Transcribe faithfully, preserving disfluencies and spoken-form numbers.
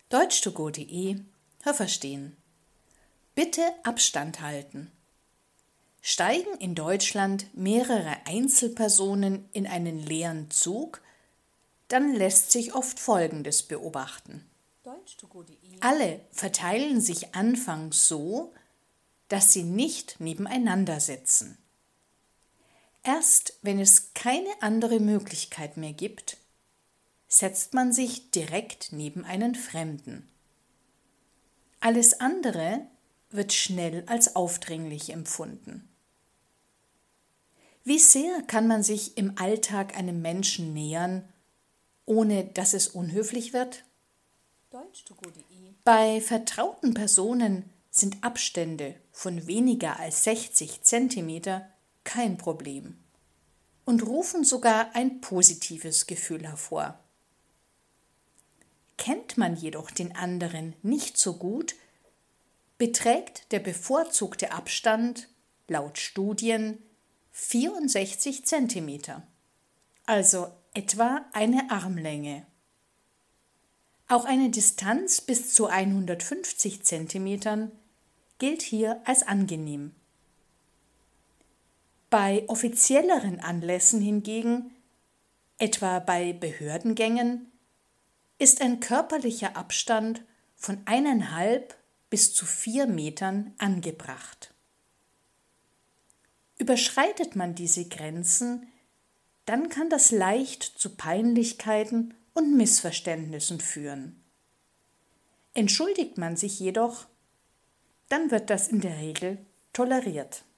deutsch to go punkt de Hörverstehen. Bitte Abstand halten. Steigen in Deutschland mehrere Einzelpersonen in einen leeren Zug, dann lässt sich oft Folgendes beobachten. deutsch to go punkt de Alle verteilen sich anfangs so, dass sie nicht nebeneinander sitzen. Erst wenn es keine andere Möglichkeit mehr gibt, setzt man sich direkt neben einen Fremden. Alles andere wird schnell als aufdringlich empfunden. Wie sehr kann man sich im Alltag einem Menschen nähern, ohne dass es unhöflich wird? deutsch to go punkt de Bei vertrauten Personen sind Abstände von weniger als sechzig Zentimeter kein Problem und rufen sogar ein positives Gefühl hervor. Kennt man jedoch den anderen nicht so gut, beträgt der bevorzugte Abstand laut Studien vierundsechzig Zentimeter, also etwa eine Armlänge. Auch eine Distanz bis zu hundertfünfzig Zentimetern gilt hier als angenehm. Bei offizielleren Anlässen hingegen, etwa bei Behördengängen, ist ein körperlicher Abstand von eineinhalb bis zu vier Metern angebracht. Überschreitet man diese Grenzen, dann kann das leicht zu Peinlichkeiten und Missverständnissen führen. Entschuldigt man sich jedoch, dann wird das in der Regel toleriert.